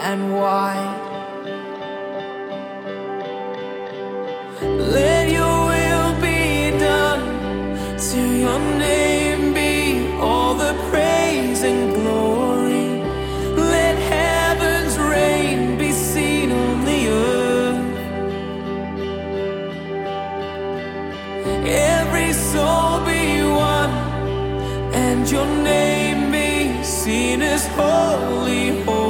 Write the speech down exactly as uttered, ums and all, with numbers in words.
and wide. Let your will be done, to your name be all the praise and glory. Let heaven's reign be seen on the earth. Every soul be one, and your name be seen as holy, holy.